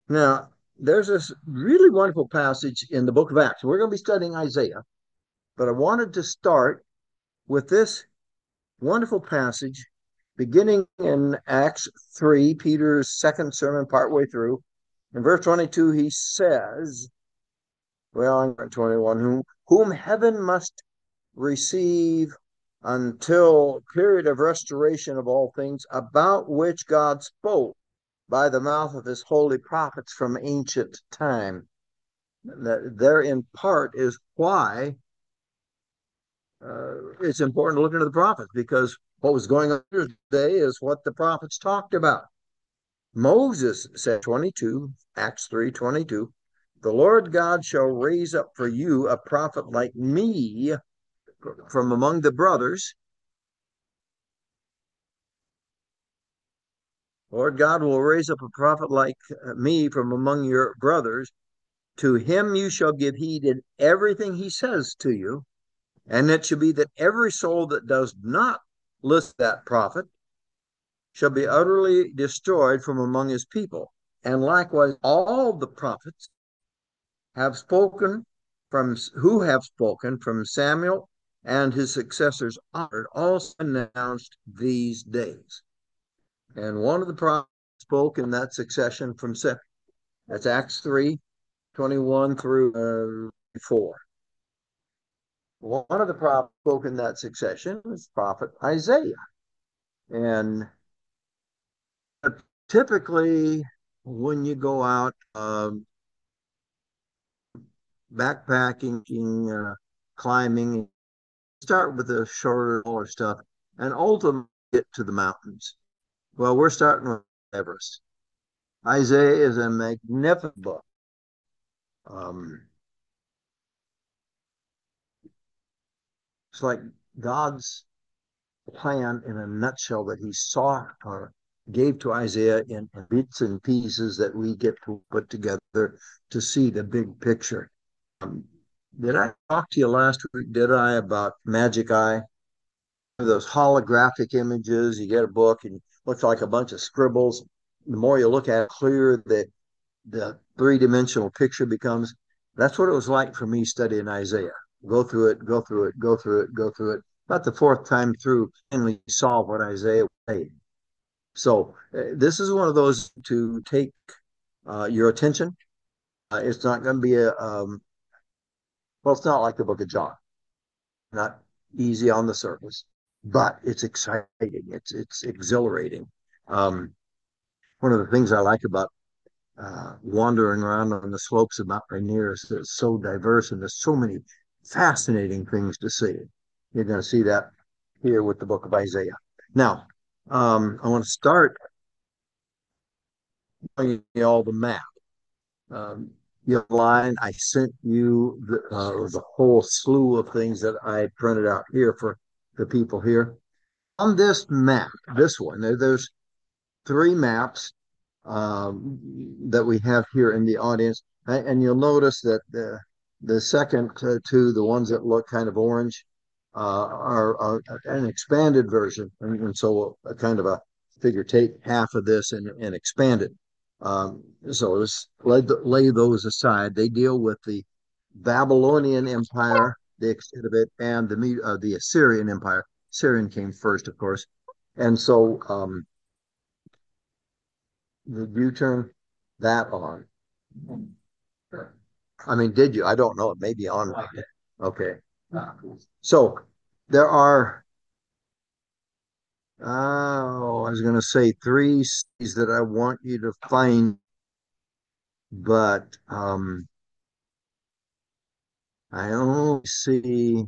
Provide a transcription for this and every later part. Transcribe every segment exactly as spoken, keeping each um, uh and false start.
Now, there's this really wonderful passage in the book of Acts. We're going to be studying Isaiah, but I wanted to start with this wonderful passage beginning in Acts three, Peter's second sermon, partway through. In verse twenty-two, he says, well, I'm twenty-one, whom, whom heaven must receive until period of restoration of all things, about which God spoke by the mouth of his holy prophets from ancient time. That there in part is why uh, it's important to look into the prophets, because what was going on today is what the prophets talked about. Moses said, twenty-two, Acts three twenty-two, the Lord God shall raise up for you a prophet like me from among the brothers. Lord God will raise up a prophet like me from among your brothers. To him you shall give heed in everything he says to you. And it shall be that every soul that does not listen to that prophet shall be utterly destroyed from among his people. And likewise, all the prophets have spoken from who have spoken from Samuel and his successors honored also announced these days. And one of the prophets spoke in that succession from Samuel. That's Acts three twenty-one through uh, four. One of the prophets spoke in that succession was prophet Isaiah. And typically, when you go out um, backpacking, uh, climbing, start with the shorter, smaller stuff, and ultimately get to the mountains. Well, we're starting with Everest. Isaiah is a magnificent book. Um, it's like God's plan in a nutshell that he saw or gave to Isaiah in, in bits and pieces that we get to put together to see the big picture. Um, did I talk to you last week? Did I about Magic Eye? Those holographic images. You get a book and it looks like a bunch of scribbles. The more you look at it, clearer the the three dimensional picture becomes. That's what it was like for me studying Isaiah. Go through it, go through it, go through it, go through it. About the fourth time through, finally saw what Isaiah was saying. So uh, this is one of those to take uh, your attention. Uh, it's not going to be a um, well, it's not like the Book of John. Not easy on the surface, but it's exciting. It's it's exhilarating. Um, one of the things I like about uh, wandering around on the slopes of Mount Rainier is it's so diverse and there's so many fascinating things to see. You're going to see that here with the book of Isaiah. Now, um, I want to start showing you all the map. Um, you line, I sent you the, uh, the whole slew of things that I printed out here for the people here. On this map, this one, there, there's three maps um, that we have here in the audience. And you'll notice that the, the second uh, two, the ones that look kind of orange, uh, are, are, an expanded version. And, and so a kind of a figure take half of this and, and expand it. Um, so let's lay, lay those aside. They deal with the Babylonian Empire, the extent of it, and the uh, the Assyrian Empire. Syrian came first, of course. And so um, did you turn that on? I mean, did you? I don't know. It may be on right now. Okay. So there are, oh, I was going to say three cities that I want you to find, but um, I only see,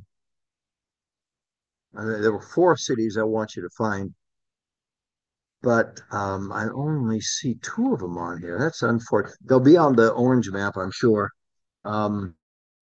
uh, there were four cities I want you to find, but um, I only see two of them on here. That's unfortunate. They'll be on the orange map, I'm sure. Um,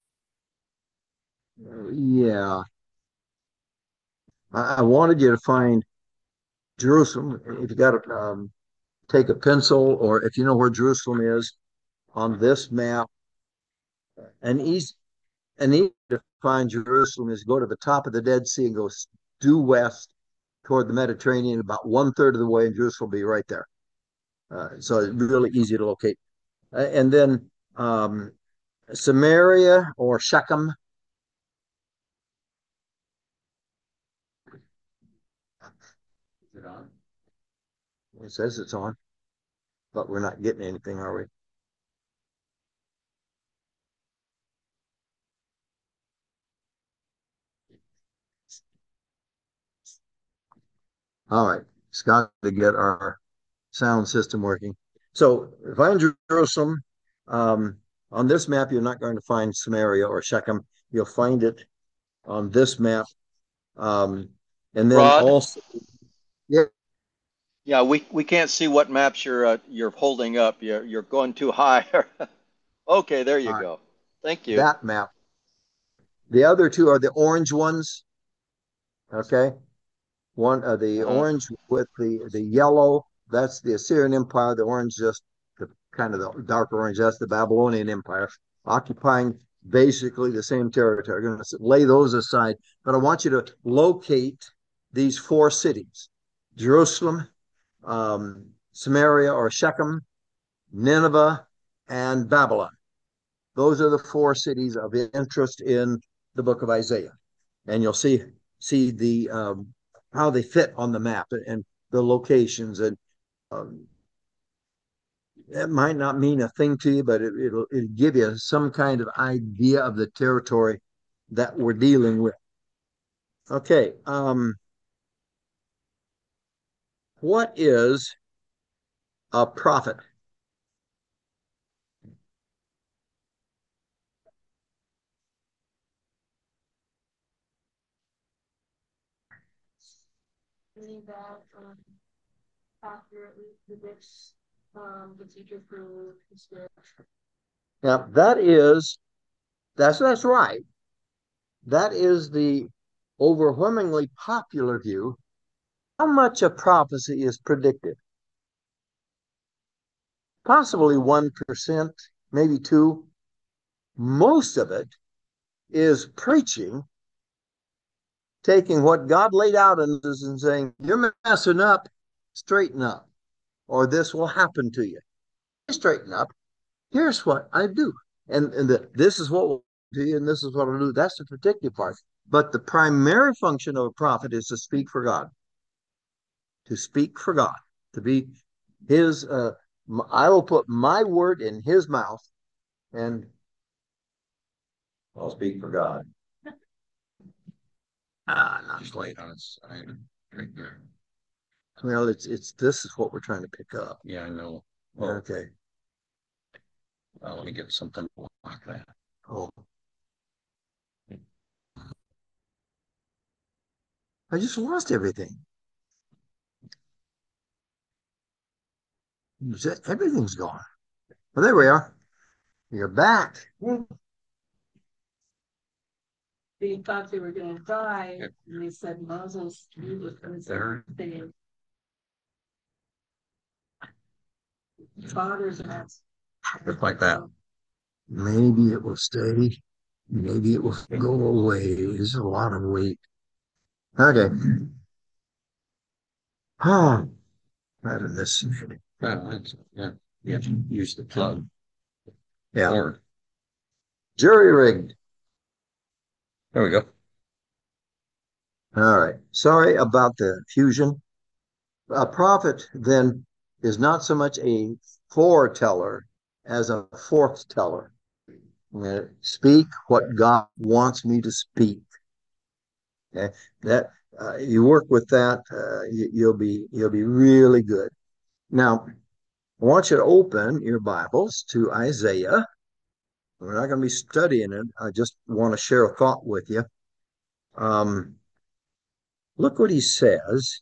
yeah, I, I wanted you to find Jerusalem. If you got to um, take a pencil, or if you know where Jerusalem is on this map, an easy an easy to find Jerusalem is go to the top of the Dead Sea and go due west toward the Mediterranean. About one third of the way, and Jerusalem will be right there. Uh, so it's really easy to locate. and then um, Samaria or Shechem. Is it on? It says it's on, but we're not getting anything, are we? All right, Scott, to get our sound system working. So find Jerusalem. Um, on this map, you're not going to find Samaria or Shechem. You'll find it on this map. Um, and then Rod, also, yeah, yeah, we we can't see what maps you're uh, you're holding up. You're you're going too high. Okay, there you uh, go. Thank you. that map. The other two are the orange ones. Okay. One uh, the Uh-huh. orange with the the yellow, that's the Assyrian Empire. The orange, just the kind of the dark orange, that's the Babylonian Empire, occupying basically the same territory. I'm going to lay those aside, but I want you to locate these four cities: Jerusalem, um, Samaria or Shechem, Nineveh, and Babylon. Those are the four cities of interest in the book of Isaiah, and you'll see see the um, how they fit on the map and the locations. And um, it might not mean a thing to you, but it, it'll, it'll give you some kind of idea of the territory that we're dealing with. Okay, um, what is a prophet? That um, accurately predicts um, the future for history. Now that is that's that's right. That is the overwhelmingly popular view. How much of prophecy is predicted? Possibly one percent, maybe two. Most of it is preaching, taking what God laid out in this and saying, you're messing up, straighten up, or this will happen to you. Straighten up. Here's what I do. And, and the, this is what will do you, and this is what I'll do. That's the predictive part. But the primary function of a prophet is to speak for God, to speak for God, to be his, uh, I will put my word in his mouth and I'll speak for God. Ah, not Just quite. lay it on its side, right there. Well, it's it's this is what we're trying to pick up. Yeah, I know. Oh, Okay. well, let me get something to block that. Oh, I just lost everything. Everything's gone. Well, there we are. You're back. They thought they were going to die, and they said Moses was There. fathers and that's Just like that. Maybe it will stay. Maybe it will go away. There's a lot of weight. Okay. Oh, out of this. Uh, it's, yeah, you have to use the plug. Yeah. Or Jury rigged. there we go. All right. Sorry about the fusion. A prophet then is not so much a foreteller as a forth-teller. Speak what God wants me to speak. Okay? That uh, you work with that, uh, you, you'll be you'll be really good. Now, I want you to open your Bibles to Isaiah. We're not going to be studying it. I just want to share a thought with you. Um, look what he says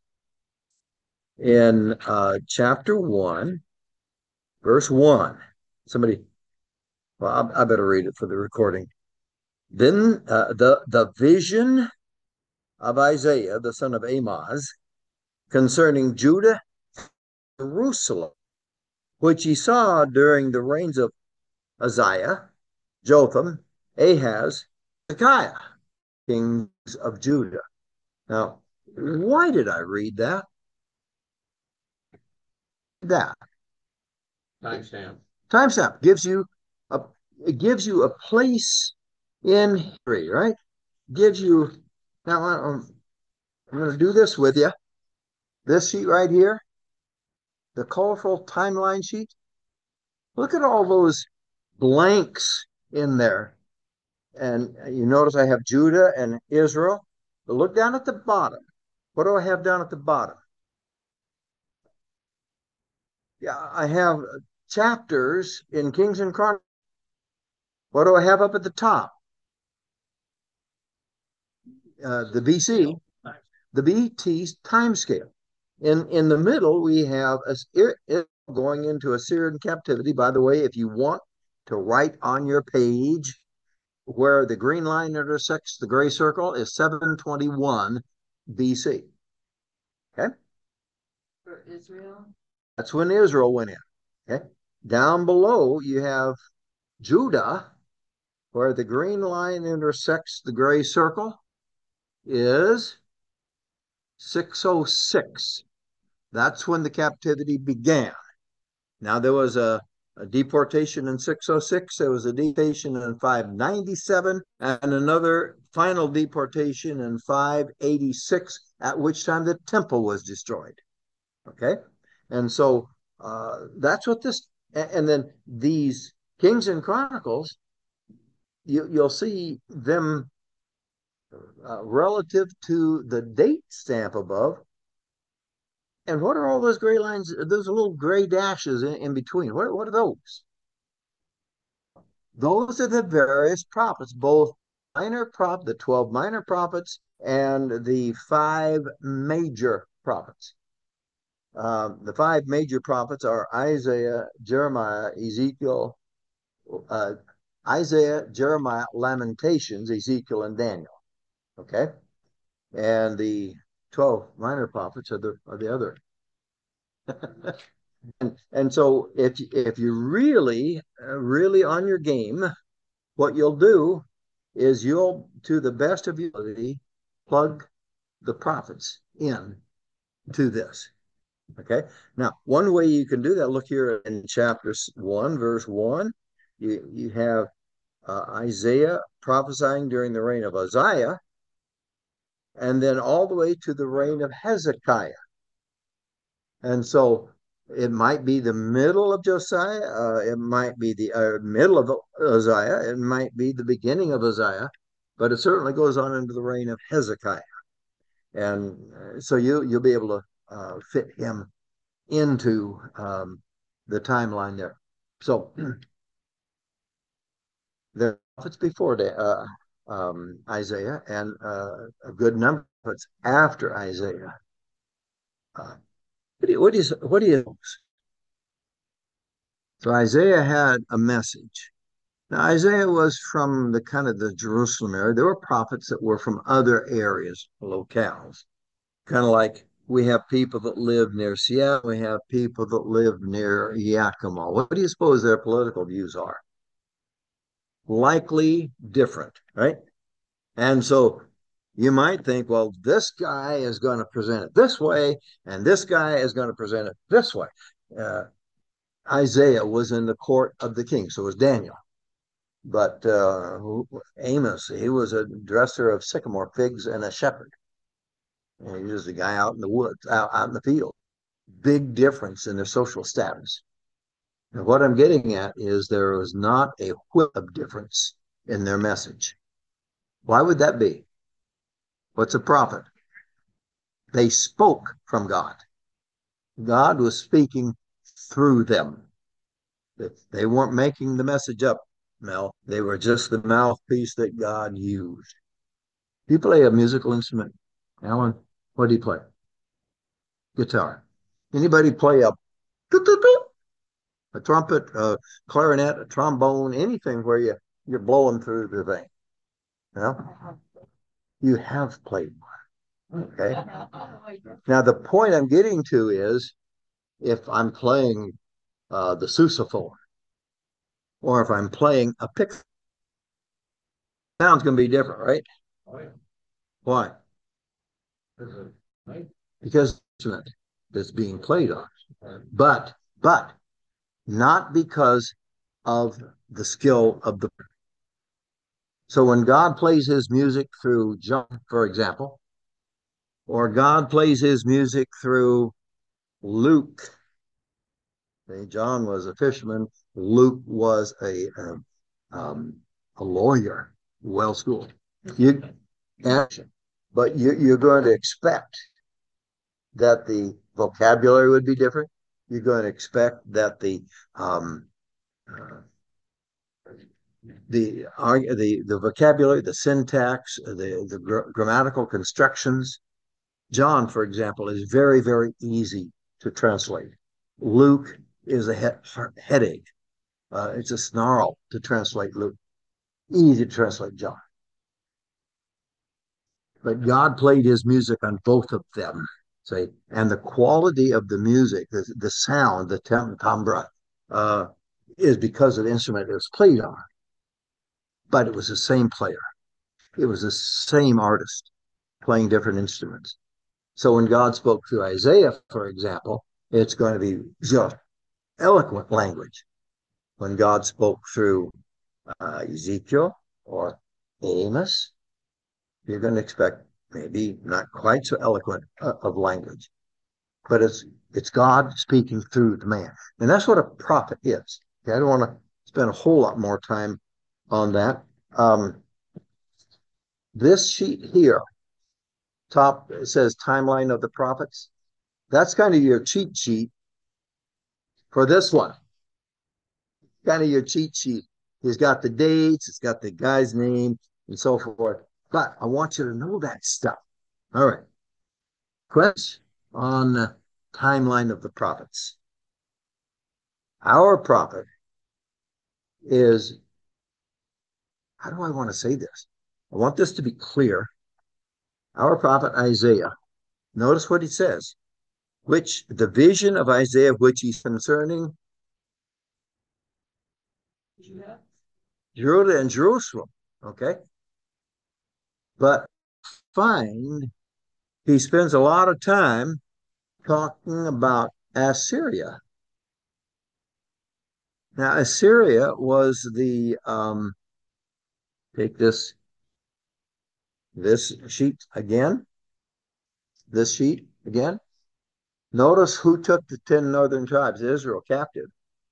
in uh, chapter one, verse one. Somebody, well, I, I better read it for the recording. Then uh, the the vision of Isaiah, the son of Amoz, concerning Judah, Jerusalem, which he saw during the reigns of Uzziah, Jotham, Ahaz, Hezekiah, kings of Judah. Now, why did I read that? That Timestamp. Timestamp gives you a it gives you a place in history, right? Gives you now. I'm, I'm going to do this with you. This sheet right here, the colorful timeline sheet. Look at all those blanks in there. And you notice I have Judah and Israel. But look down at the bottom. What do I have down at the bottom? Yeah, I have chapters in Kings and Chronicles. What do I have up at the top? Uh, the B C, the B T time scale. In in the middle, we have a, it going into Assyrian captivity. By the way, if you want to write on your page where the green line intersects the gray circle is seven twenty-one B C. Okay? For Israel? That's when Israel went in. Okay? Down below, you have Judah, where the green line intersects the gray circle is six oh six. That's when the captivity began. Now, there was a, a deportation in six oh six, there was a deportation in five ninety-seven, and another final deportation in five eighty-six, at which time the temple was destroyed. Okay? And so uh, that's what this, and then these Kings and Chronicles, you, you'll see them uh, relative to the date stamp above. And what are all those gray lines, those little gray dashes in, in between? What, what are those? Those are the various prophets, both minor prop, the twelve minor prophets, and the five major prophets. Uh, the five major prophets are Isaiah, Jeremiah, Ezekiel, uh, Isaiah, Jeremiah, Lamentations, Ezekiel, and Daniel. Okay, and the twelve minor prophets are the are the other. and, and so if if you're really uh, really on your game, what you'll do is you'll, to the best of your ability, plug the prophets in to this. Okay. Now, one way you can do that, look here in chapter one, verse one. You you have uh, Isaiah prophesying during the reign of Uzziah, and then all the way to the reign of Hezekiah. And so it might be the middle of Josiah, uh, it might be the uh, middle of Uzziah, it might be the beginning of Uzziah, but it certainly goes on into the reign of Hezekiah. And so you you'll be able to uh, fit him into um, the timeline there. So the prophets before the, uh, um, Isaiah and uh, a good number of prophets after Isaiah. Uh, what do you, what is what do you? So Isaiah had a message. Now Isaiah was from the kind of the Jerusalem area. There were prophets that were from other areas, locales, kind of like we have people that live near Seattle. We have people that live near Yakima. What do you suppose their political views are? Likely different, right? And so you might think, well, this guy is going to present it this way, and this guy is going to present it this way. Uh, Isaiah was in the court of the king, so was Daniel. But uh, Amos, he was a dresser of sycamore figs and a shepherd. And he was a guy out in the woods, out, out in the field. Big difference in their social status. And what I'm getting at is there was not a whit of difference in their message. Why would that be? What's a prophet? They spoke from God. God was speaking through them. They weren't making the message up, Mel. They were just the mouthpiece that God used. Do you play a musical instrument, Alan? What do you play? Guitar. Anybody play a a trumpet, a clarinet, a trombone, anything where you you're blowing through the thing? You know? You have played one. Okay. Now the point I'm getting to is if I'm playing uh, the sousaphone, or if I'm playing a pick, sound's going to be different, right? Why? Because the instrument that's being played on, but but not because of the skill of the. So when God plays his music through John, for example, or God plays his music through Luke. Okay, John was a fisherman. Luke was a um, um, a lawyer, well schooled. You action, but you, you're going to expect that the vocabulary would be different. You're going to expect that the um, uh, the, the the vocabulary, the syntax, the the gr- grammatical constructions. John, for example, is very very easy to translate. Luke is a he- headache. Uh, it's a snarl to translate Luke. Easy to translate John. But God played his music on both of them. Say, and the quality of the music, the, the sound, the tem- timbre, uh, is because of the instrument it was played on. But it was the same player. It was the same artist playing different instruments. So when God spoke through Isaiah, for example, it's going to be just eloquent language. When God spoke through uh, Ezekiel or Amos, you're going to expect maybe not quite so eloquent uh, of language, but it's it's God speaking through the man, and that's what a prophet is. Okay, I don't want to spend a whole lot more time on that. Um, this sheet here, top, it says timeline of the prophets. That's kind of your cheat sheet for this one. Kind of your cheat sheet. It's got the dates, it's got the guy's name, and so forth. But I want you to know that stuff. All right. Question on the timeline of the prophets. Our prophet is, how do I want to say this? I want this to be clear. Our prophet Isaiah, notice what he says, which the vision of Isaiah, which he's concerning Judah. Judah and Jerusalem. Okay. But find he spends a lot of time talking about Assyria. Now, Assyria was the, um, take this, this sheet again, this sheet again. Notice who took the ten northern tribes of Israel captive.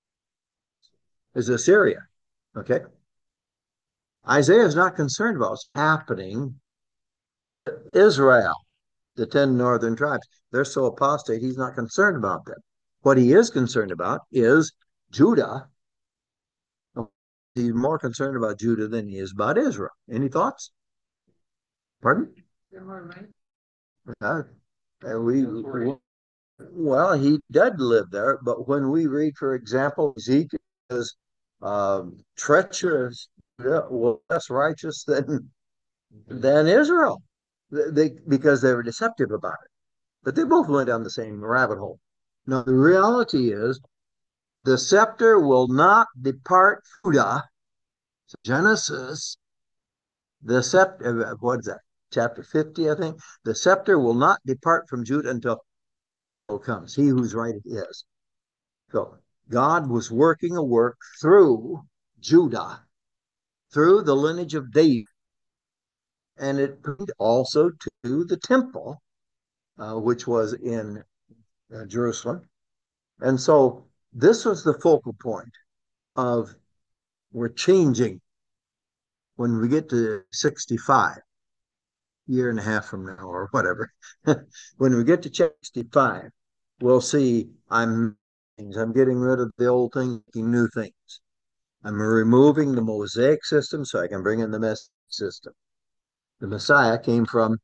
Is Assyria. Okay. Isaiah is not concerned about what's happening. Israel, the ten northern tribes, they're so apostate, he's not concerned about them. What he is concerned about is Judah. He's more concerned about Judah than he is about Israel. Any thoughts? Pardon? They're more right. Uh, we, we, well, he did live there, but when we read, for example, Ezekiel is um, treacherous, well, less righteous than than Israel, they because they were deceptive about it. But they both went down the same rabbit hole. Now the reality is, the scepter will not depart Judah. So Genesis, the scepter, what is that? Chapter fifty, I think. The scepter will not depart from Judah until comes. He whose right it is. So God was working a work through Judah, through the lineage of David, and it also to the temple, uh, which was in uh, Jerusalem. And so this was the focal point of we're changing when we get to sixty-five, year and a half from now or whatever. When we get to sixty-five, we'll see I'm I'm getting rid of the old things, new things. I'm removing the Mosaic system so I can bring in the Messianic system. The Messiah came from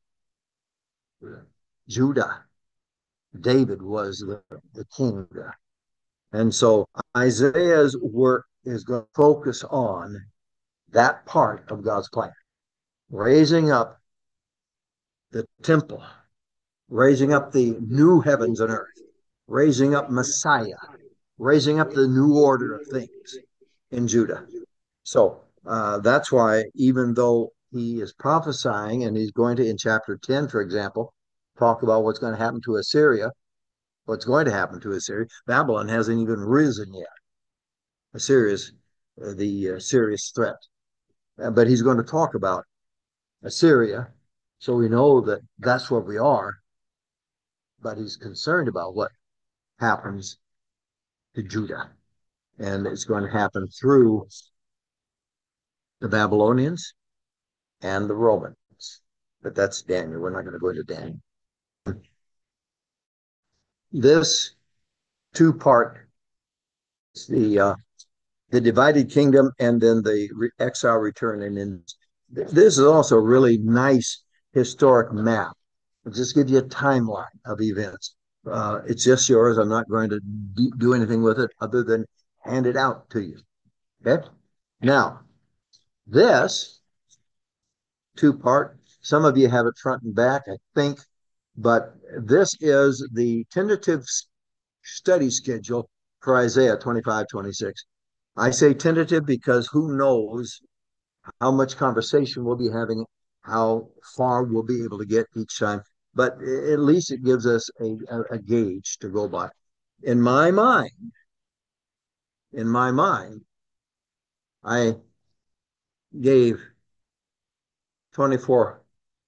Judah. David was the, the king there. And so Isaiah's work is going to focus on that part of God's plan, raising up the temple, raising up the new heavens and earth, raising up Messiah, raising up the new order of things in Judah. So uh, that's why, even though he is prophesying, and he's going to, in chapter ten, for example, talk about what's going to happen to Assyria, what's going to happen to Assyria, Babylon hasn't even risen yet. Assyria is uh, the uh, serious threat. Uh, but he's going to talk about Assyria, so we know that that's where we are. But he's concerned about what happens to Judah, and it's going to happen through the Babylonians and the Romans. But that's Daniel. We're not going to go into Daniel. This two-part, the uh, the divided kingdom and then the re- exile return. And then this is also a really nice historic map. It just gives you a timeline of events. Uh, it's just yours. I'm not going to d- do anything with it other than hand it out to you. Okay. Now, this two part, some of you have it front and back, I think, but this is the tentative study schedule for Isaiah twenty-five, twenty-six. I say tentative because who knows how much conversation we'll be having, how far we'll be able to get each time. But at least it gives us a, a, a gauge to go by. In my mind, in my mind, I gave twenty-four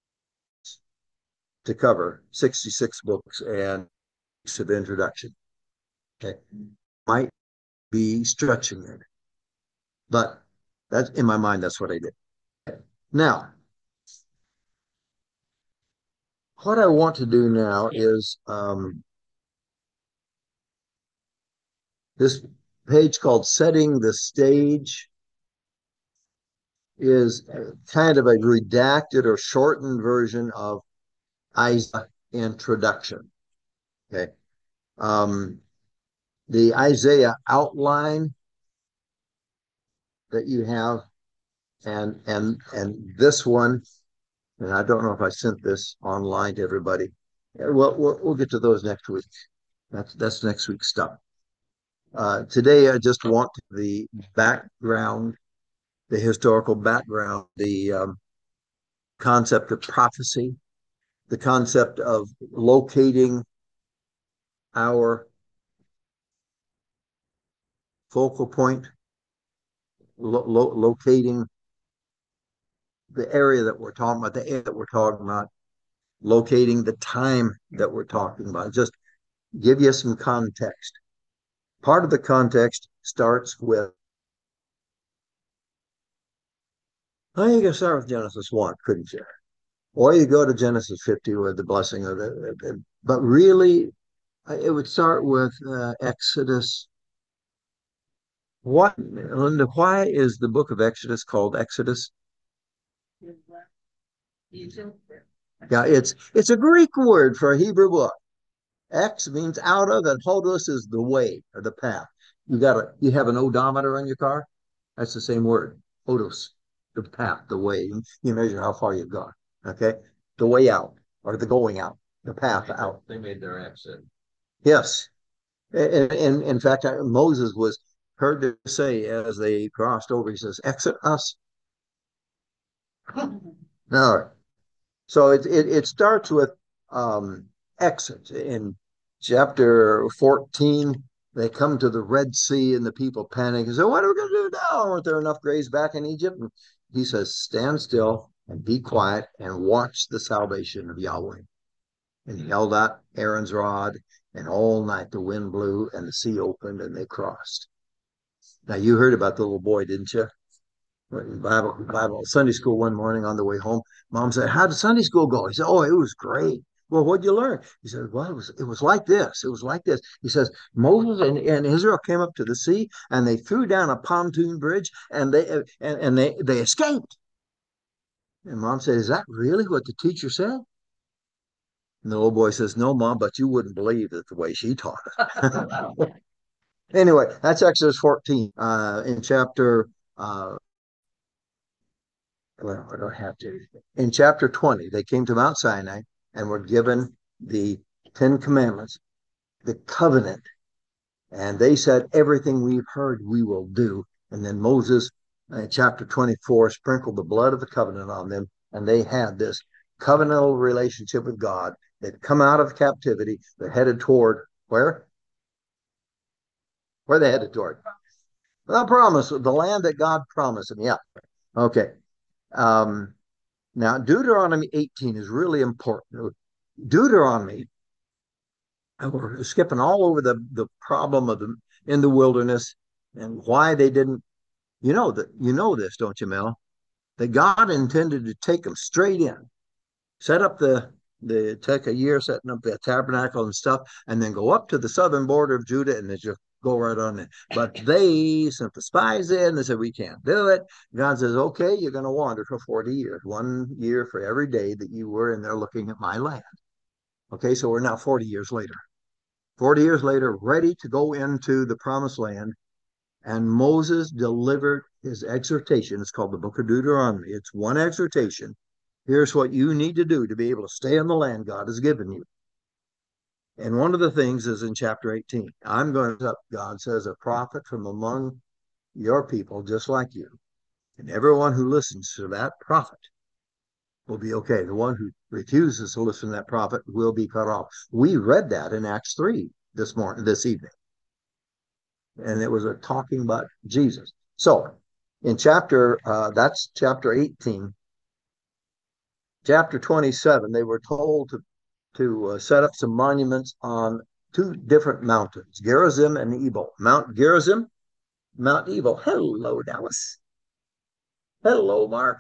to cover sixty-six books and of introduction. Okay. Might be stretching it, but that's in my mind, that's what I did. Now, what I want to do now is um, this page called Setting the Stage is kind of a redacted or shortened version of Isaiah introduction. Okay. Um, the Isaiah outline that you have and and and this one, and I don't know if I sent this online to everybody. Well, we'll, we'll get to those next week. That's that's next week's stuff. Uh, today, I just want the background, the historical background, the um, concept of prophecy, the concept of locating our focal point, lo- lo- locating the area that we're talking about, the area that we're talking about, locating the time that we're talking about. Just give you some context. Part of the context starts with, I think you could start with Genesis one, couldn't you? Or you go to Genesis fifty with the blessing of the, but really, it would start with uh, Exodus. What, Linda, why is the book of Exodus called Exodus? Yeah, it's it's a Greek word for a Hebrew book. X means out of, and hodos is the way or the path. You got a you have an odometer on your car? That's the same word. Hodos, the path, the way. You measure how far you've gone. Okay? The way out or the going out, the path out. They made their exit. Yes. And, and in fact, Moses was heard to say as they crossed over, he says, exit us. No. So it, it, it starts with um, exit. In chapter fourteen, they come to the Red Sea and the people panic and say, what are we going to do now? Aren't there enough graves back in Egypt? And he says, stand still and be quiet and watch the salvation of Yahweh. And he held out Aaron's rod, and all night the wind blew and the sea opened and they crossed. Now, you heard about the little boy, didn't you? Bible, Bible, Sunday school one morning on the way home. Mom said, how did Sunday school go? He said, oh, it was great. Well, what'd you learn? He said, well, it was, it was like this. It was like this. He says, Moses and, and Israel came up to the sea and they threw down a pontoon bridge and they, and, and they, they escaped. And Mom said, is that really what the teacher said? And the little boy says, no, Mom, but you wouldn't believe it the way she taught it. Anyway, that's Exodus fourteen. Uh, in chapter uh, well, I don't have to. In chapter twenty, they came to Mount Sinai and were given the Ten Commandments, the covenant. And they said, everything we've heard, we will do. And then Moses, in chapter twenty-four, sprinkled the blood of the covenant on them. And they had this covenantal relationship with God. They'd come out of captivity. They're headed toward where? Where they headed toward? The promise, the land that God promised him. Yeah. Okay. Um, now, Deuteronomy eighteen is really important. Deuteronomy, and we're skipping all over the, the problem of the in the wilderness and why they didn't. You know that you know this, don't you, Mel? That God intended to take them straight in, set up the the take a year setting up the tabernacle and stuff, and then go up to the southern border of Judah and then just go right on in. But they sent the spies in. They said we can't do it. God says, okay, you're going to wander for forty years, one year for every day that you were in there looking at my land. Okay, so we're now forty years later. forty years later, ready to go into the promised land. And Moses delivered his exhortation. It's called the Book of Deuteronomy. It's one exhortation. Here's what you need to do to be able to stay in the land God has given you. And one of the things is in chapter eighteen. I'm going to, God says, a prophet from among your people, just like you. And everyone who listens to that prophet will be okay. The one who refuses to listen to that prophet will be cut off. We read that in Acts three this morning, this evening. And it was a talking about Jesus. So in chapter, uh, that's chapter eighteen. Chapter twenty-seven, they were told to, to uh, set up some monuments on two different mountains, Gerizim and Ebal. Mount Gerizim, Mount Ebal. Hello, Dallas. Hello, Mark.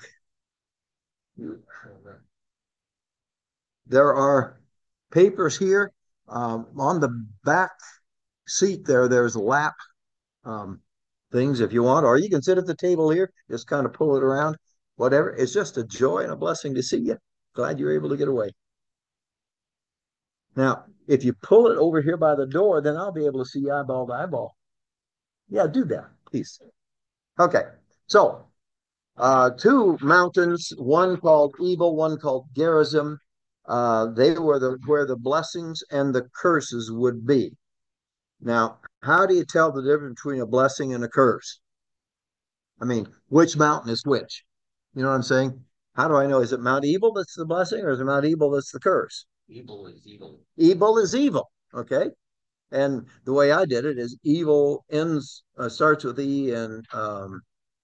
There are papers here. Um, on the back seat there, there's lap um, things if you want, or you can sit at the table here, just kind of pull it around, whatever. It's just a joy and a blessing to see you. Glad you're able to get away. Now, if you pull it over here by the door, then I'll be able to see you eyeball to eyeball. Yeah, do that, please. Okay, so uh, two mountains, one called Ebal, one called Gerizim. Uh, they were the where the blessings and the curses would be. Now, how do you tell the difference between a blessing and a curse? I mean, which mountain is which? You know what I'm saying? How do I know? Is it Mount Ebal that's the blessing, or is it Mount Ebal that's the curse? Evil is evil. Evil is evil. Okay. And the way I did it is evil ends uh, starts with E and um,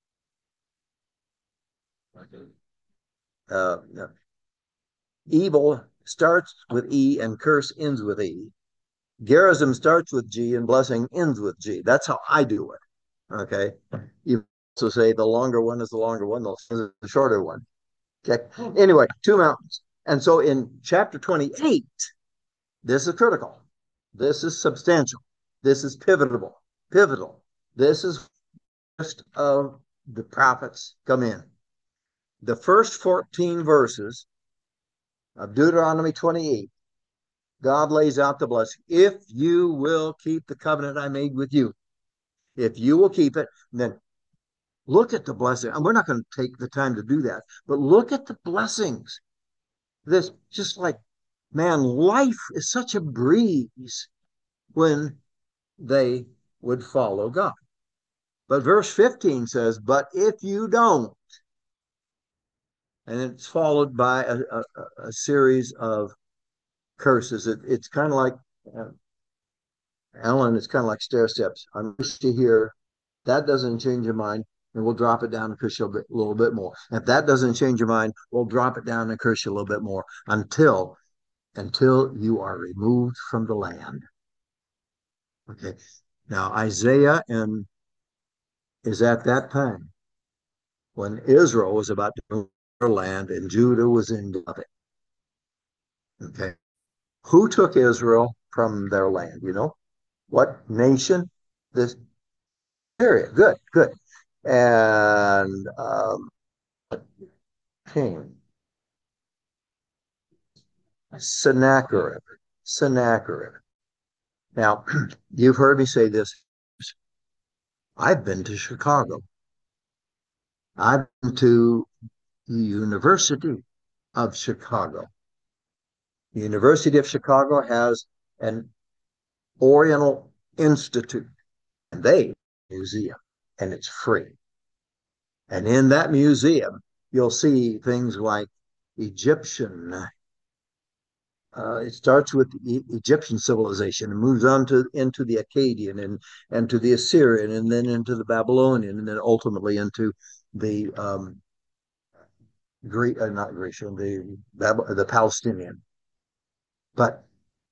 uh, no. Evil starts with E and curse ends with E. Gerizim starts with G and blessing ends with G. That's how I do it. Okay. You also say the longer one is the longer one, the shorter one. Okay. Anyway, two mountains. And so in chapter twenty-eight, this is critical. This is substantial. This is pivotal. Pivotal. This is just of the prophets come in. The first fourteen verses of Deuteronomy twenty-eight, God lays out the blessing. If you will keep the covenant I made with you, if you will keep it, then look at the blessing. And we're not going to take the time to do that, but look at the blessings. This just like, man, life is such a breeze when they would follow God. But verse fifteen says, but if you don't, and it's followed by a, a, a series of curses. It, it's kind of like, uh, Alan, it's kind of like stair steps. I'm used to hear that doesn't change your mind, and we'll drop it down and curse you a, bit, a little bit more. If that doesn't change your mind, we'll drop it down and curse you a little bit more until until you are removed from the land. Okay. Now Isaiah and is at that time when Israel was about to move their land and Judah was in of it. Okay. Who took Israel from their land? You know, what nation? This area. Good, good. And um, king Sennacherib. Sennacherib. Now, you've heard me say this. I've been to Chicago. I've been to the University of Chicago. The University of Chicago has an Oriental Institute, and they museum, and it's free. And in that museum, you'll see things like Egyptian uh, it starts with the E- Egyptian civilization and moves on to into the Akkadian and and to the Assyrian and then into the Babylonian and then ultimately into the um, Greek, uh, not Grecian, the the Palestinian. But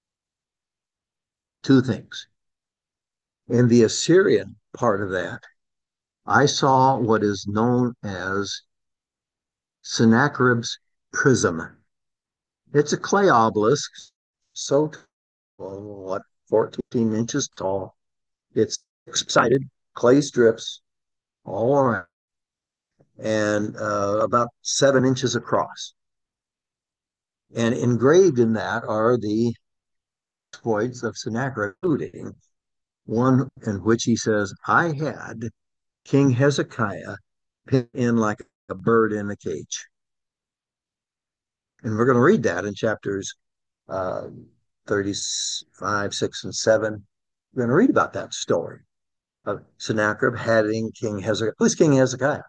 two things in the Assyrian part of that, I saw what is known as Sennacherib's prism. It's a clay obelisk, so well, what, fourteen inches tall. It's six-sided clay strips all around and uh, about seven inches across. And engraved in that are the exploits of Sennacherib, including one in which he says, I had King Hezekiah pinned in like a bird in a cage. And we're going to read that in chapters uh, thirty-five, six, and seven. We're going to read about that story of Sennacherib having King Hezekiah. Who's King Hezekiah?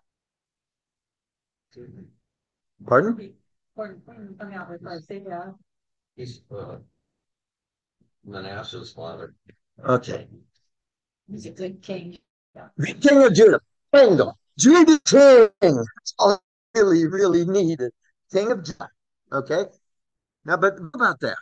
Pardon? Coming out with Isaiah. He's uh, Manasseh's father. Okay. He's a good king. Yeah. King of Judah. Kingdom. Judah King. That's all I really, really needed. King of Judah. Okay. Now, but about that.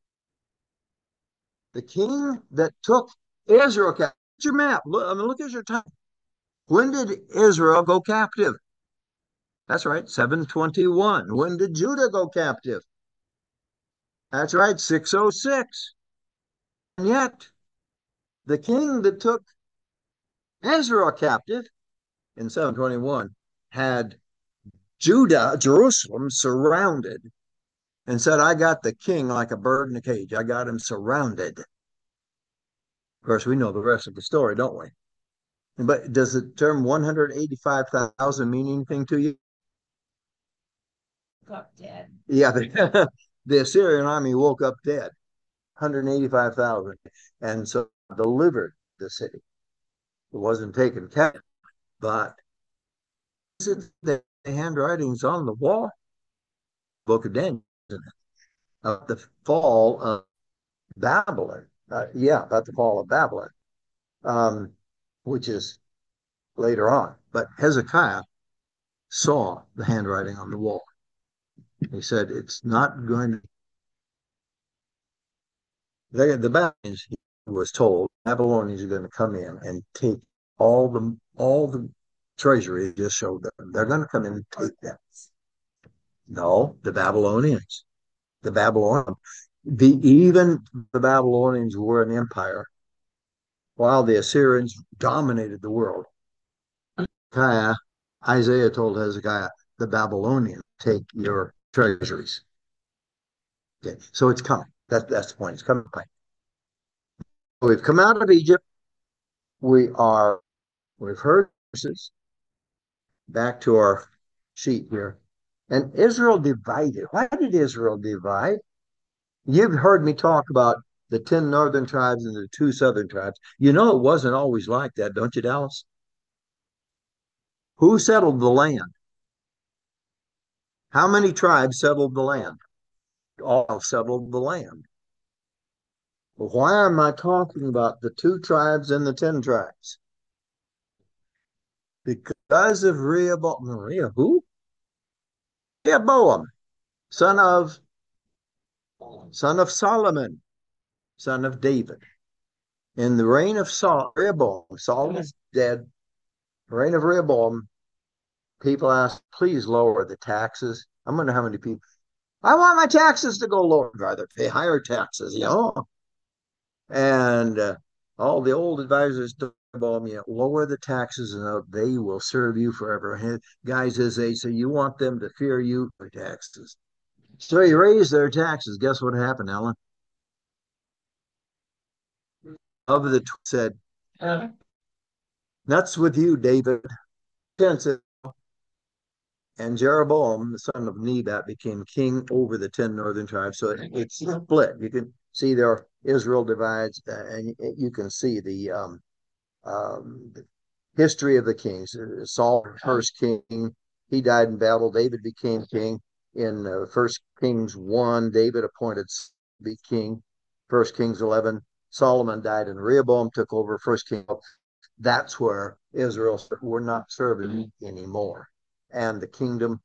The king that took Israel captive. Look at your map. Look, I mean, look at your time. When did Israel go captive? That's right, seven twenty-one. When did Judah go captive? That's right, six oh six. And yet, the king that took Israel captive in seven twenty-one had Judah, Jerusalem, surrounded and said, I got the king like a bird in a cage. I got him surrounded. Of course, we know the rest of the story, don't we? But does the term one hundred eighty-five thousand mean anything to you? Got dead. Yeah, the, the Assyrian army woke up dead, one hundred eighty-five thousand, and so delivered the city. It wasn't taken captive, but the handwritings on the wall, Book of Daniel, of the fall of Babylon. Uh, yeah, about the fall of Babylon, um, which is later on. But Hezekiah saw the handwriting on the wall. He said, it's not going to. They, the Babylonians, he was told, Babylonians are going to come in and take all the all the treasury. Just showed them they're going to come in and take that. No, the Babylonians, the Babylon, the even the Babylonians were an empire, while the Assyrians dominated the world. Hezekiah, Isaiah told Hezekiah, the Babylonians take your treasuries. Okay, so it's coming. That, that's the point. It's coming. We've come out of Egypt. We are, we've heard verses. Back to our sheet here. And Israel divided. Why did Israel divide? You've heard me talk about the ten northern tribes and the two southern tribes. You know, it wasn't always like that, don't you, Dallas? Who settled the land? How many tribes settled the land? All settled the land. Well, why am I talking about the two tribes and the ten tribes? Because of Rehoboam. Rehab, who? Rehoboam, son of son of Solomon, son of David. In the reign of Saul, Rehoboam, Solomon is dead. The reign of Rehoboam, people ask, please lower the taxes. I wonder how many people. I want my taxes to go lower, rather pay higher taxes, you know. And uh, all the old advisors to Rehoboam, you know, lower the taxes and they will serve you forever. And guys, as they say, you want them to fear you for taxes. So he raised their taxes. Guess what happened, Ellen? Of the said, uh, nuts with you, David. And Jeroboam, the son of Nebat, became king over the ten northern tribes. So it, it's split. You can see there Israel divides, uh, and you can see the um, um, history of the kings. Saul, first king, he died in battle. David became king in uh, First Kings one. David appointed be king. First Kings eleven. Solomon died and Rehoboam took over. First King. That's where Israel, we're not serving anymore. And the kingdom.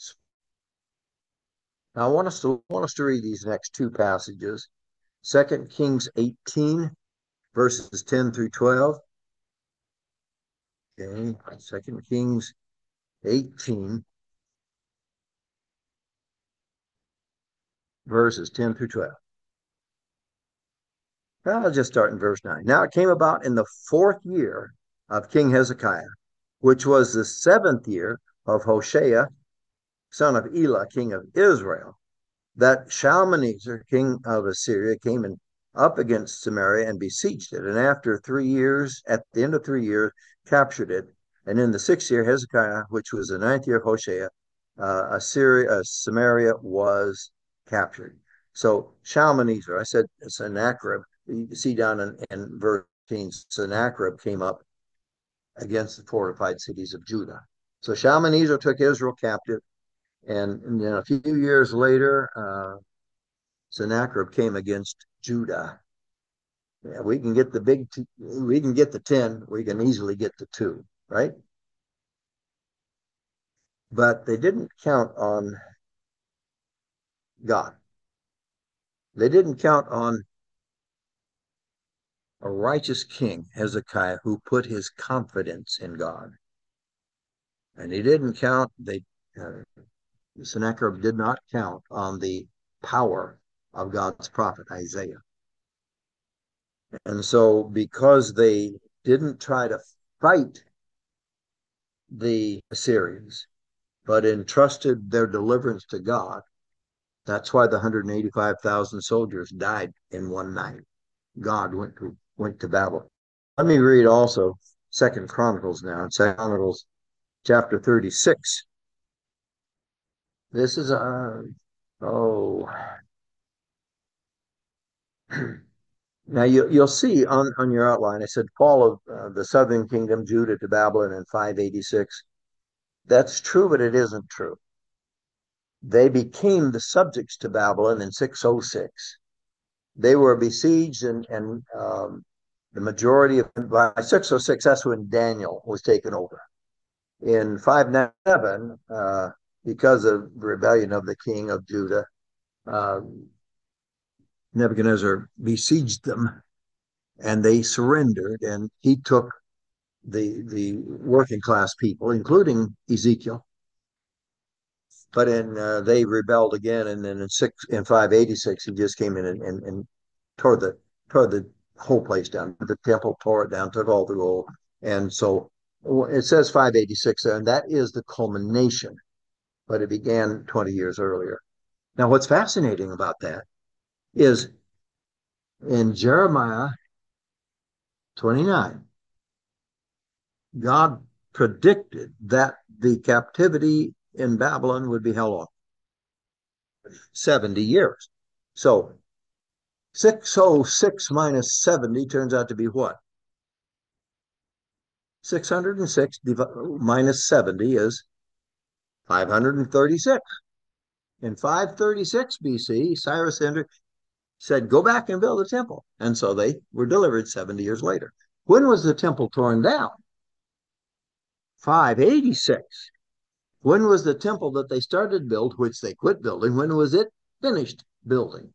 Now I want us to want us to read these next two passages. Second Kings eighteen, verses ten through twelve. Okay, Second Kings eighteen, verses ten through twelve. I'll just start in verse nine. Now it came about in the fourth year of King Hezekiah, which was the seventh year of Hoshea, son of Elah, king of Israel, that Shalmaneser, king of Assyria, came and up against Samaria and besieged it. And after three years, at the end of three years, captured it. And in the sixth year, Hezekiah, which was the ninth year of Hoshea, uh, Assyria, uh, Samaria was captured. So Shalmaneser, I said Sennacherib, you see down in, in verse fifteen, Sennacherib came up against the fortified cities of Judah. So Shalmaneser took Israel captive, and, and then a few years later, uh, Sennacherib came against Judah. Yeah, we can get the big, t- we can get the ten, we can easily get the two, right? But they didn't count on God. They didn't count on a righteous king, Hezekiah, who put his confidence in God. And he didn't count, they, uh, Sennacherib did not count on the power of God's prophet, Isaiah. And so because they didn't try to fight the Assyrians, but entrusted their deliverance to God, that's why the one hundred eighty-five thousand soldiers died in one night. God went to went to battle. Let me read also Second Chronicles now. Second Chronicles chapter thirty-six. This is a oh now you, you'll see on, on your outline, I said fall of uh, the southern kingdom, Judah to Babylon in five eighty-six. That's true, but it isn't true. They became the subjects to Babylon in six oh six. They were besieged, and, and um, the majority of, by six oh six, that's when Daniel was taken over. In five ninety-seven, uh, because of the rebellion of the king of Judah, uh, Nebuchadnezzar besieged them, and they surrendered, and he took the the working class people, including Ezekiel. But in uh, they rebelled again, and then in six in five eighty-six, he just came in and, and, and tore the tore the whole place down. The temple tore it down, took all the gold, and so it says five eighty-six there, and that is the culmination. But it began twenty years earlier. Now, what's fascinating about that is in Jeremiah twenty-nine, God predicted that the captivity in Babylon would be how long? seventy years. So six oh six minus seventy turns out to be what? six hundred six minus seventy is five hundred thirty-six. In five thirty-six B C, Cyrus said, go back and build a temple. And so they were delivered seventy years later. When was the temple torn down? five eighty-six. When was the temple that they started to build, which they quit building, when was it finished building?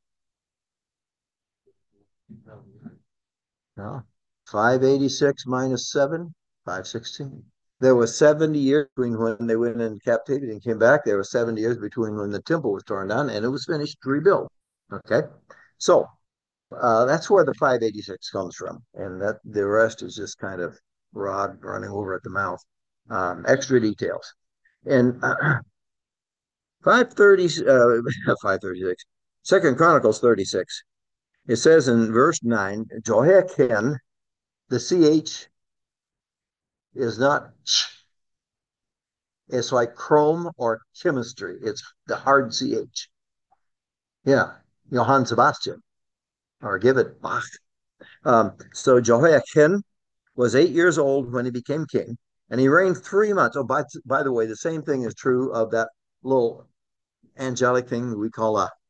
No. five eighty-six minus seven, five sixteen. There was seventy years between when they went into captivity and came back. There was seventy years between when the temple was torn down and it was finished, rebuilt. Okay. So uh, that's where the five eighty-six comes from. And that the rest is just kind of Rod running over at the mouth. Um, extra details. And uh, five thirty, uh, five thirty-six, Second Chronicles thirty-six. It says in verse nine, Jehoiakim, the C H is not ch. It's like chrome or chemistry. It's the hard C H. Yeah, Johann Sebastian, or give it Bach. Um, so Jehoiakim was eight years old when he became king, and he reigned three months. Oh, by, by the way, the same thing is true of that little angelic thing we call a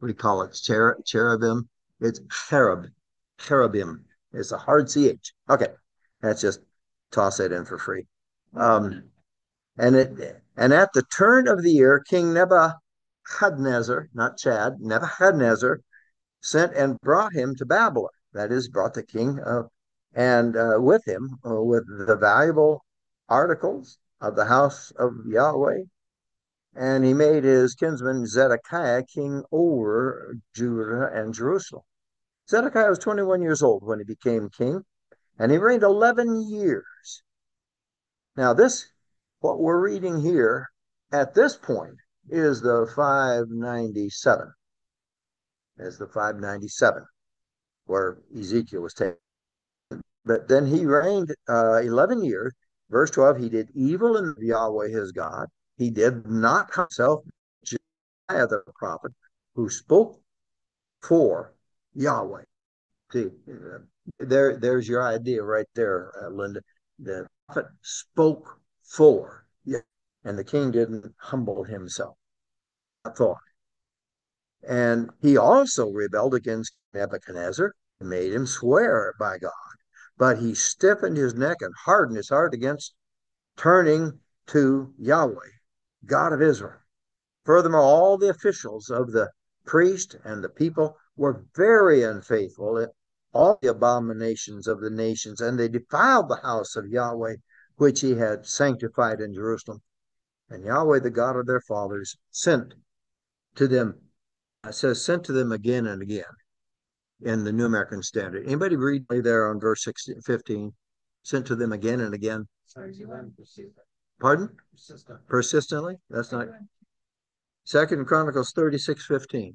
what do you call it? Cher cherubim. It's cherub, cherubim. It's a hard C H. Okay, that's just toss it in for free. Um, and it and at the turn of the year, King Nebuchadnezzar, not Chad, Nebuchadnezzar, sent and brought him to Babylon. That is, brought the king of, and uh, with him uh, with the valuable articles of the house of Yahweh. And he made his kinsman Zedekiah king over Judah and Jerusalem. Zedekiah was twenty-one years old when he became king, and he reigned eleven years. Now, this, what we're reading here at this point, is the five ninety-seven. Is the five ninety-seven, where Ezekiel was taken. But then he reigned uh, eleven years. Verse twelve, he did evil in Yahweh his God. He did not himself, Jediah the prophet, who spoke for Yahweh. See, uh, there, there's your idea right there, uh, Linda. The prophet spoke for, yeah, and the king didn't humble himself. I thought. And he also rebelled against Nebuchadnezzar and made him swear by God. But he stiffened his neck and hardened his heart against turning to Yahweh, God of Israel. Furthermore, all the officials of the priest and the people were very unfaithful in all the abominations of the nations, and they defiled the house of Yahweh, which he had sanctified in Jerusalem. And Yahweh, the God of their fathers, sent to them, it says sent to them again and again in the New American Standard. Anybody read me there on verse sixteen, fifteen? Sent to them again and again. Pardon? Persistent. Persistently? That's not. Second Chronicles thirty-six fifteen.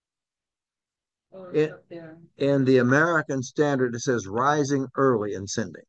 In, in the American Standard, it says rising early and sending.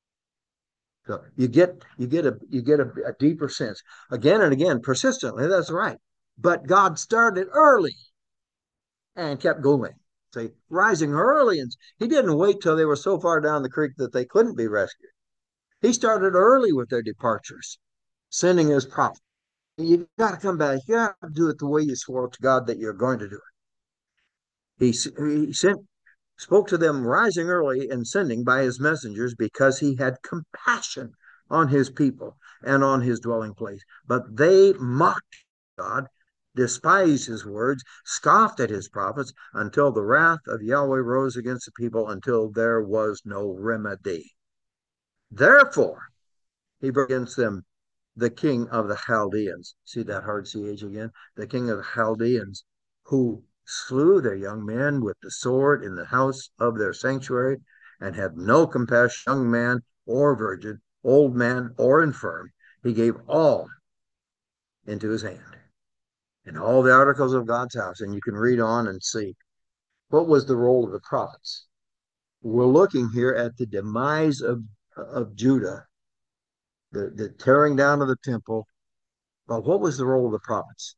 So you get you get a you get a, a deeper sense again and again, persistently. That's right. But God started early and kept going. See, rising early, and he didn't wait till they were so far down the creek that they couldn't be rescued. He started early with their departures, sending his prophet. You got to come back. You got to do it the way you swore to God that you're going to do it. He, he sent, spoke to them rising early and sending by his messengers because he had compassion on his people and on his dwelling place. But they mocked God, despised his words, scoffed at his prophets, until the wrath of Yahweh rose against the people, until there was no remedy. Therefore, he brought against them the king of the Chaldeans. See that hard C H again? The king of the Chaldeans, who slew their young men with the sword in the house of their sanctuary, and had no compassion, young man or virgin, old man or infirm. He gave all into his hand, and all the articles of God's house. And you can read on and see what was the role of the prophets. We're looking here at the demise of, of Judah, the, the tearing down of the temple. But what was the role of the prophets?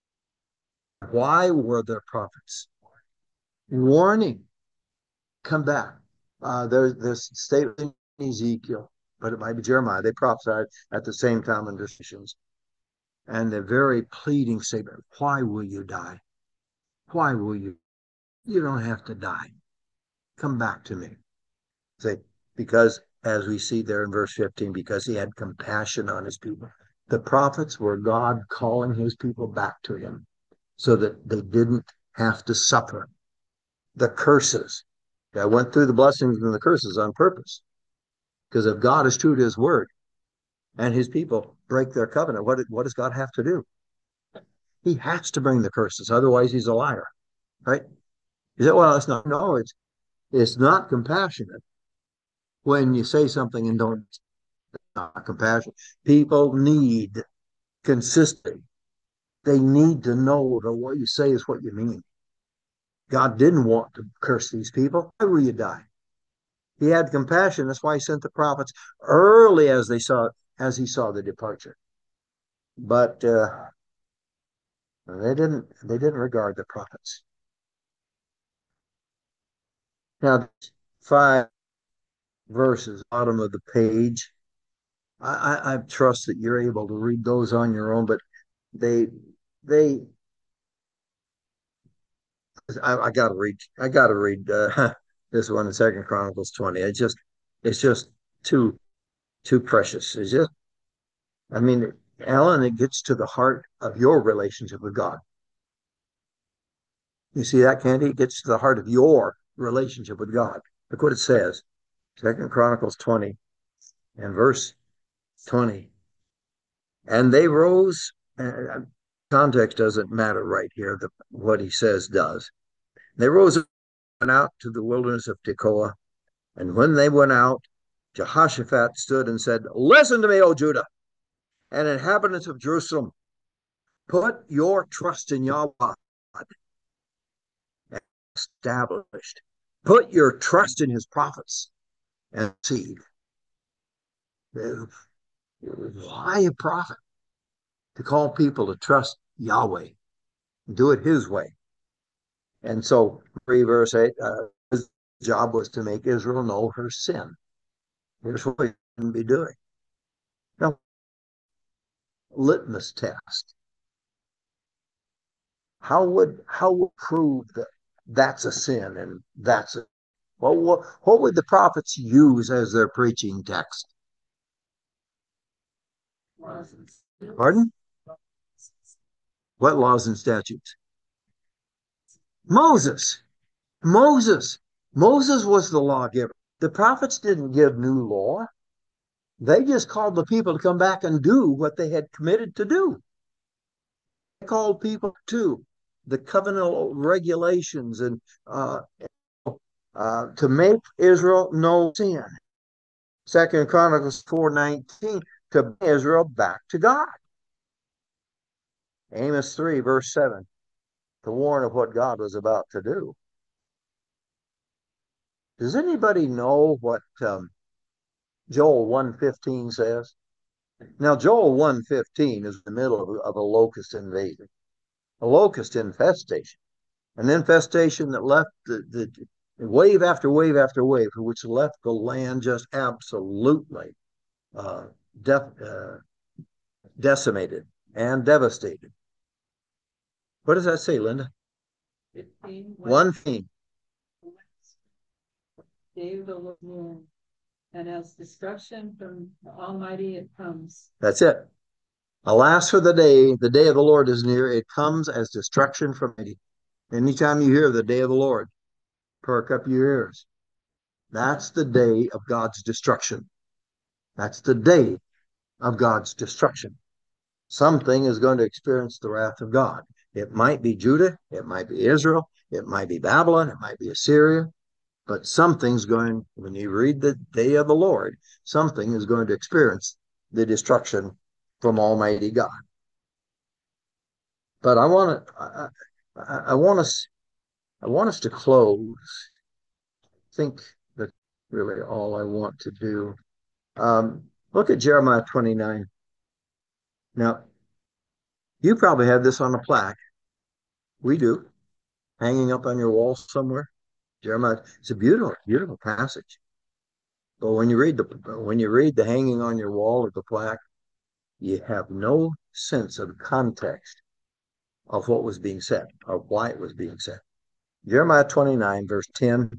Why were there prophets? Warning, come back. Uh, there's this statement in Ezekiel, but it might be Jeremiah. They prophesied at the same time in decisions. And the very pleading statement, why will you die? Why will you? You don't have to die. Come back to me. Say, because as we see there in verse fifteen, because he had compassion on his people. The prophets were God calling his people back to him so that they didn't have to suffer the curses. I went through the blessings and the curses on purpose. Because if God is true to his word and his people break their covenant, what, what does God have to do? He has to bring the curses. Otherwise, he's a liar, right? You say, well, it's not. No, it's, it's not compassionate when you say something and don't. It's not compassion. People need consistency. They need to know that what you say is what you mean. God didn't want to curse these people. Why will you die? He had compassion. That's why he sent the prophets early as they saw as he saw the departure. But uh, they didn't they didn't regard the prophets. Now, five verses, bottom of the page. I, I, I trust that you're able to read those on your own, but they they I, I gotta read. I gotta read uh, this one in Second Chronicles twenty. It's just, it's just too, too precious. It's just, I mean, Alan, it gets to the heart of your relationship with God. You see that, Candy? It gets to the heart of your relationship with God. Look what it says. Second Chronicles twenty and verse twenty. And they rose. Uh, context doesn't matter right here. The, what he says does. They rose and went out to the wilderness of Tekoa. And when they went out, Jehoshaphat stood and said, Listen to me, O Judah, and inhabitants of Jerusalem. Put your trust in Yahweh, established. Put your trust in his prophets and see. Why a prophet? To call people to trust Yahweh, do it his way. And so, three verse eight, uh, his job was to make Israel know her sin. Here's what we can be doing. Now, litmus test. How would how would prove that that's a sin and that's a well, what, what would the prophets use as their preaching text? Pardon? What laws and statutes? Moses. Moses. Moses was the lawgiver. The prophets didn't give new law. They just called the people to come back and do what they had committed to do. They called people to the covenantal regulations and uh, uh, to make Israel know sin. Second Chronicles four nineteen, to bring Israel back to God. Amos three, verse seven, to warn of what God was about to do. Does anybody know what um, Joel one fifteen says? Now, Joel one fifteen is in the middle of, of a locust invasion, a locust infestation, an infestation that left the, the wave after wave after wave, which left the land just absolutely uh, def, uh, decimated and devastated. What does that say, Linda? fifteen. One thing. Day of the Lord, and as destruction from the Almighty it comes. That's it. Alas for the day, the day of the Lord is near. It comes as destruction from me. Anytime you hear the day of the Lord, perk up your ears. That's the day of God's destruction. That's the day of God's destruction. Something is going to experience the wrath of God. It might be Judah, it might be Israel, it might be Babylon, it might be Assyria, but something's going, when you read the day of the Lord, something is going to experience the destruction from Almighty God. But I want to, I, I, I want us, I want us to close. I think that's really all I want to do. Um, look at Jeremiah twenty-nine. Now, you probably have this on a plaque. We do, hanging up on your wall somewhere. Jeremiah, it's a beautiful, beautiful passage. But when you read the when you read the hanging on your wall or the plaque, you have no sense of context of what was being said or why it was being said. Jeremiah twenty-nine, verse ten.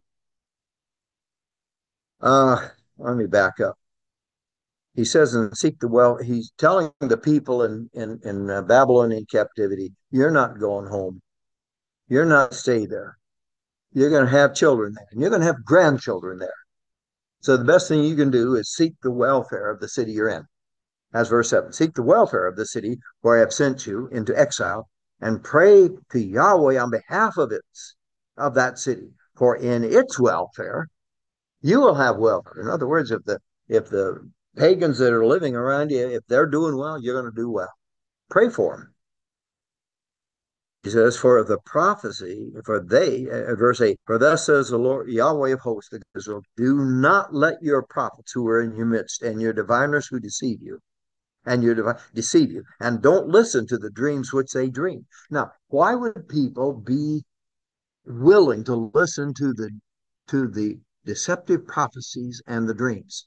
Uh, let me back up. He says, and seek the well, he's telling the people in, in, in uh, Babylonian captivity, you're not going home. You're not stay there. You're going to have children there, and you're going to have grandchildren there. So the best thing you can do is seek the welfare of the city you're in. As verse seven, seek the welfare of the city where I have sent you into exile, and pray to Yahweh on behalf of its of that city. For in its welfare, you will have welfare. In other words, if the if the pagans that are living around you, if they're doing well, you're going to do well. Pray for them. He says, for the prophecy, for they, uh, verse eight, for thus says the Lord, Yahweh of hosts, Israel, do not let your prophets who are in your midst and your diviners who deceive you, and your divi- deceive you, and don't listen to the dreams which they dream. Now, why would people be willing to listen to the to the deceptive prophecies and the dreams?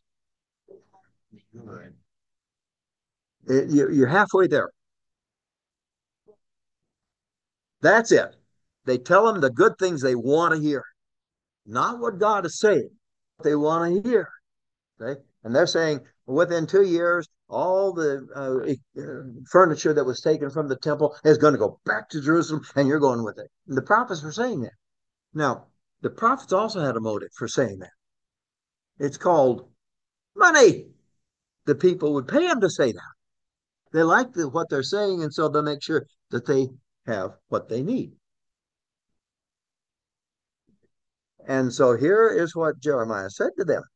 It, you're halfway there. That's it. They tell them the good things they want to hear, not what God is saying, what they want to hear. Okay? And they're saying within two years, all the uh, furniture that was taken from the temple is going to go back to Jerusalem, and you're going with it. And the prophets were saying that. Now, the prophets also had a motive for saying that. It's called money. The people would pay them to say that. They like the, what they're saying, and so they'll make sure that they have what they need. And so here is what Jeremiah said to them.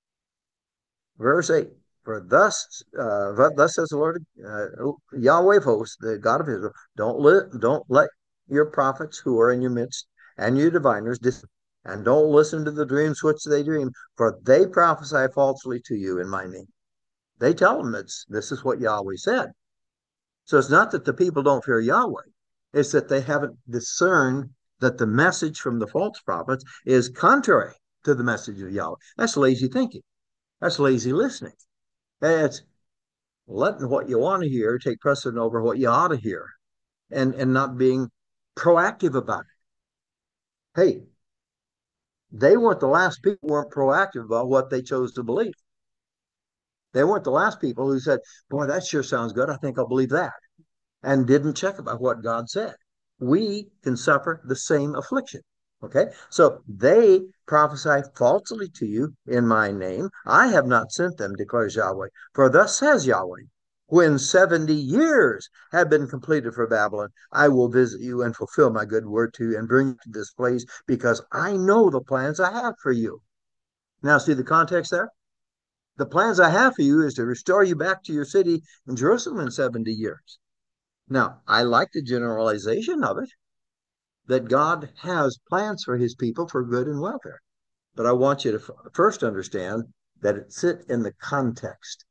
Verse eight, for thus, uh, thus says the Lord, uh, Yahweh of hosts, the God of Israel, don't let, don't let your prophets who are in your midst and your diviners, and don't listen to the dreams which they dream, for they prophesy falsely to you in my name. They tell them it's, this is what Yahweh said. So it's not that the people don't fear Yahweh. It's that they haven't discerned that the message from the false prophets is contrary to the message of Yahweh. That's lazy thinking. That's lazy listening. That's letting what you want to hear take precedent over what you ought to hear, and, and not being proactive about it. Hey, they weren't the last people who weren't proactive about what they chose to believe. They weren't the last people who said, boy, that sure sounds good. I think I'll believe that. And didn't check about what God said. We can suffer the same affliction. Okay, so they prophesy falsely to you in my name. I have not sent them, declares Yahweh. For thus says Yahweh, when seventy years have been completed for Babylon, I will visit you and fulfill my good word to you and bring you to this place, because I know the plans I have for you. Now, see the context there? The plans I have for you is to restore you back to your city in Jerusalem in seventy years. Now, I like the generalization of it, that God has plans for his people for good and welfare. But I want you to f- first understand that it sits in the context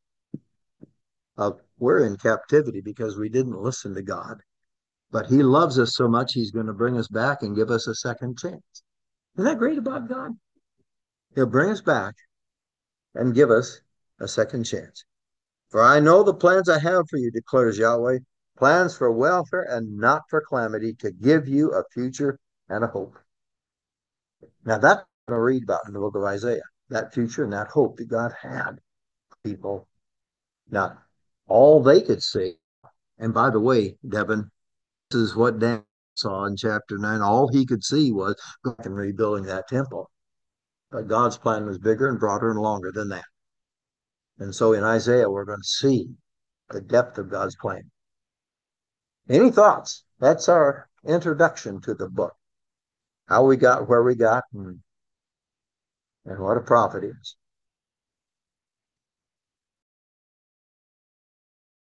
of we're in captivity because we didn't listen to God. But he loves us so much, he's going to bring us back and give us a second chance. Isn't that great about God? He'll bring us back and give us a second chance. For I know the plans I have for you, declares Yahweh, plans for welfare and not for calamity, to give you a future and a hope. Now that's what I read about in the book of Isaiah, that future and that hope that God had for people. Now, all they could see, and by the way, Devin, this is what Dan saw in chapter nine. All he could see was God and rebuilding that temple. But God's plan was bigger and broader and longer than that. And so in Isaiah, we're going to see the depth of God's plan. Any thoughts? That's our introduction to the book. How we got where we got, and, and what a prophet is.